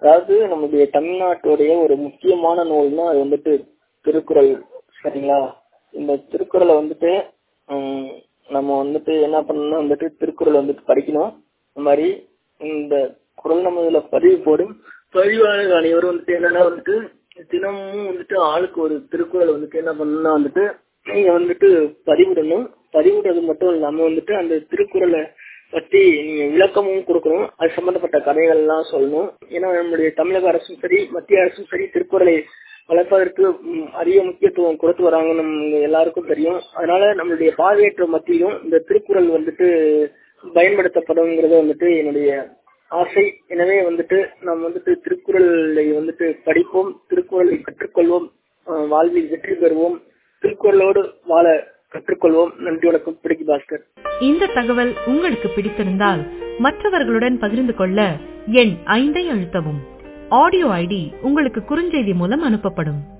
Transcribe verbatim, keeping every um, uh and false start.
அதாவது நம்முடைய தமிழ்நாட்டுடைய ஒரு முக்கியமான நூல்னா அது வந்துட்டு திருக்குறள். சரிங்களா? இந்த திருக்குறளை வந்துட்டு ஹம், நம்ம வந்துட்டு என்ன பண்ணணும்னா வந்துட்டு திருக்குறள் வந்துட்டு படிக்கணும். இந்த மாதிரி இந்த குறள் நம்ம இதுல பதிவு போடும் பதிவாளர்கள் அனைவரும் வந்துட்டு என்னன்னா வந்துட்டு தினமும் வந்துட்டு ஆளுக்கு ஒரு திருக்குறள் வந்துட்டு என்ன பண்ணணும்னா வந்துட்டு நீங்க வந்துட்டு பதிவிடணும். பதிவிடுறது மட்டும் இல்லாம வந்துட்டு அந்த திருக்குறளை பத்தி நீங்க விளக்கமும் கொடுக்கணும். அது சம்பந்தப்பட்ட கதைகள் எல்லாம் சொல்லணும். ஏன்னா நம்மளுடைய தமிழக அரசும் சரி மத்திய அரசும் சரி திருக்குறளை வளர்ப்பதற்கு ம், அதிக முக்கியத்துவம் கொடுத்து வராங்க. நம்ம எல்லாருக்கும் தெரியும். அதனால நம்மளுடைய பார்வையற்ற மத்தியிலும் இந்த திருக்குறள் வந்துட்டு பயன்படுத்தப்படும்ங்கிறது வந்துட்டு என்னுடைய ஆசை. எனவே வந்துட்டு நம்ம வந்துட்டு திருக்குறளை வந்துட்டு படிப்போம், திருக்குறளை கற்றுக்கொள்வோம், அஹ், வாழ்வில் வெற்றி பெறுவோம், திருக்குறளோடு வாழ கற்றுக்கொள்வோம். நன்றி, வணக்கம். பிடிக்கு பாஸ்கர். இந்த தகவல் உங்களுக்கு பிடித்திருந்தால் மற்றவர்களுடன் பகிர்ந்து கொள்ள எண் ஐந்தை அழுத்தவும். ஆடியோ ஐடி உங்களுக்கு குறுஞ்செய்தி மூலம் அனுப்பப்படும்.